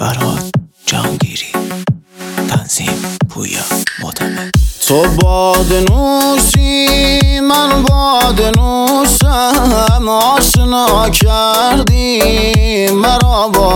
فرهاد جهانگیری، تنظیم پویا معتمد. تو باده نوشی من باده نوشم، آشنا کردی مرا با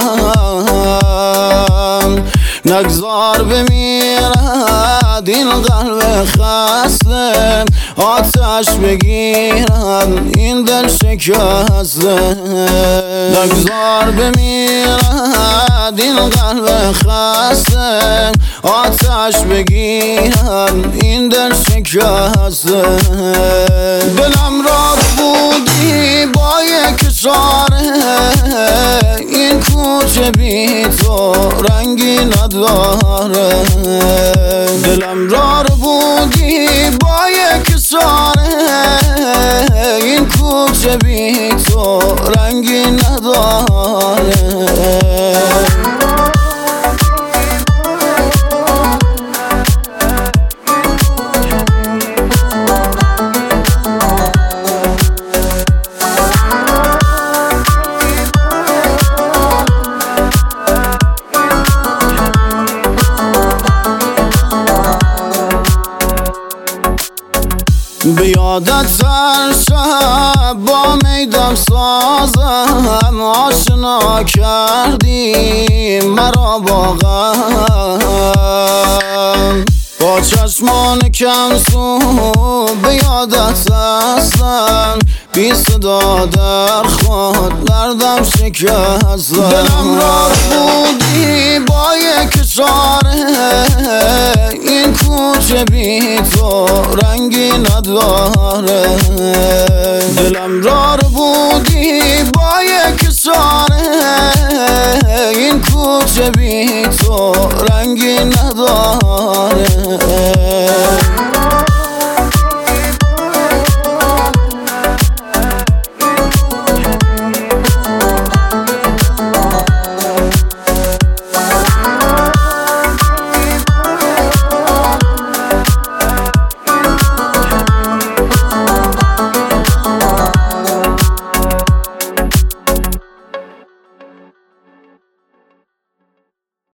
غم. نگذار بمیرد این قلب خسته، آتش بگیرد این دل شکسته. نگذار بمیرد این قلب خسته، آتش بگیرد این دل شکسته. دلم را بودی با یک اشاره، این کوچه بی تو رنگی نداره. دلم را بودی با یک اشاره، این کوچه بی تو رنگی نداره. به یادت هر شب با میدم سازم، آشنا کردی مرا با غم. با چشمان کم سو به یادت هستم، بی صدا در خود دردم شکستم. دلم را بودی با یک اشاره، این کوچه بی تو رنگی نداره. دلم را بودی با